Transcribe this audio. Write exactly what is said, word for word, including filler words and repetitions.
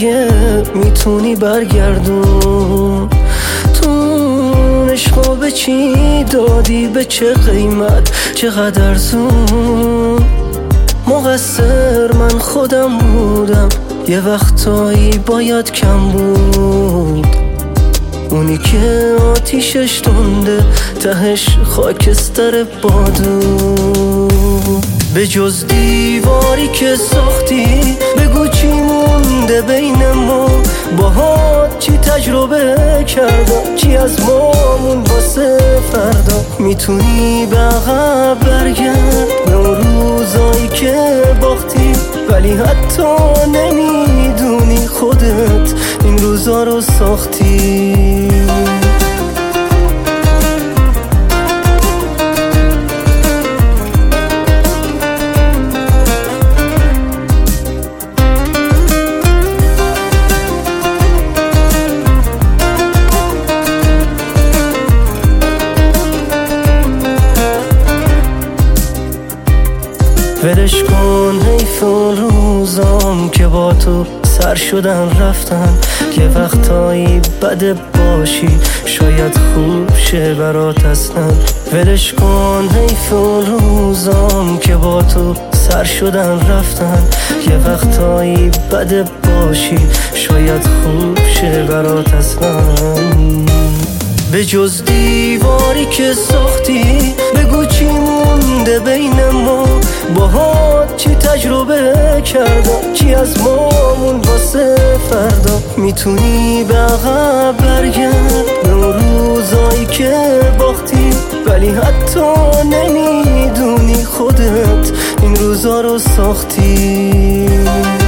اگه میتونی برگردون. تو عشقا به چی دادی، به چه قیمت، چقدر زون. مقصر من خودم بودم، یه وقتایی باید کم بود. اونی که آتیشش تنده، تهش خاکستر بادو. به جز دیواری که ساختی بگو چی مونده بین ما. باهات چی تجربه کردم، چی از ما مون واسه فردا. میتونی به عقب برگرد به اون روزایی که باختی، ولی حتی نمیدونی خودت این روزا رو ساختی. ولش کن حیف اون روزام که با تو سر شدن رفتن. یه وقتایی بده باشی شاید خوب شه برات اصلا. ولش کن حیف اون روزام که با تو سر شدن رفتن. یه وقتایی بده باشی شاید خوب شه برات اصلا. به جز دیواری که ساختی بگو چی مونده بین ما. باهات چی تجربه کردم، چی از ما مون واسه فردا. میتونی به عقب برگرد به اون روزایی که باختی، ولی حتی نمیدونی خودت این روزا رو ساختی.